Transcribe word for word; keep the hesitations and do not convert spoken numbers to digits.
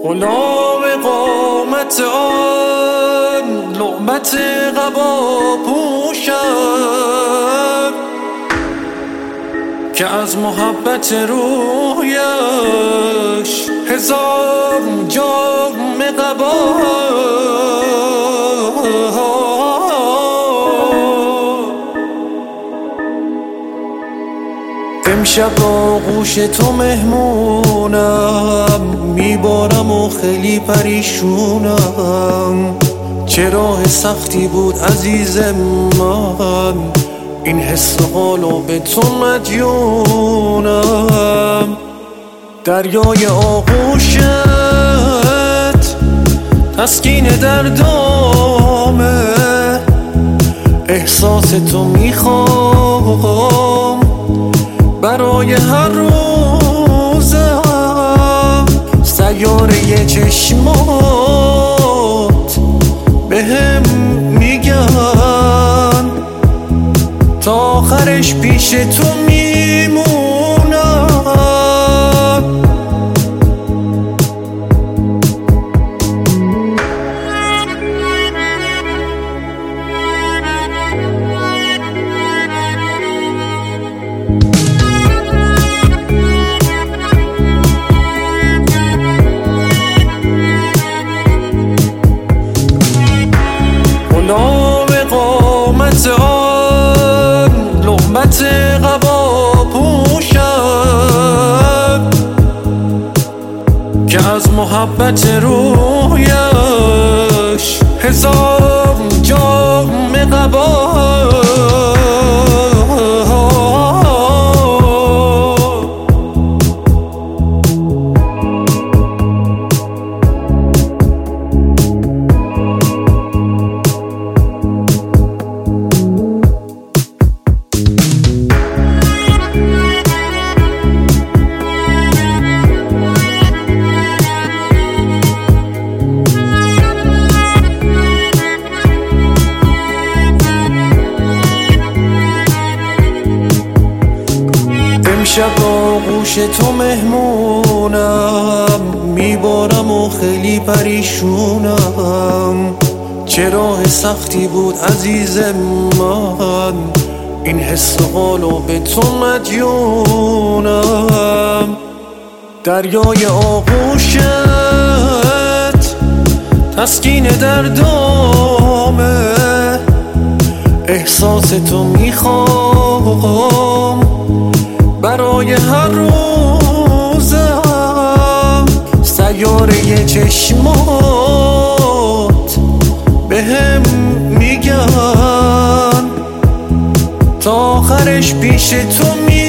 غلام قامت آن لقمت قبا پوشم که از محبت رویش هزار جام قبا. امشب آغوش تو مهمونم، میبارم و خیلی پریشونم. چه راه سختی بود عزیز من، این حس و حالو به تو مدیونم. دریای آغوشت تسکین دردامه، احساس تو میخوام برای هر روزم. سیاره چشمات بهم میگن تا آخرش پیش تو میمونم. غلام قامت آن لقمت قبا پوشم که از محبت رویش هزار جام قبا. امشب آغوش تو مهمونم، میبارم و خیلی پریشونم. چه راه سختی بود عزیز من، این حس و حالو به تو مدیونم. دریای آغوشت تسکین دردامه، احساس تو میخوام برای هر روزم. سیاره چشمات بهم میگن تا آخرش پیش تو می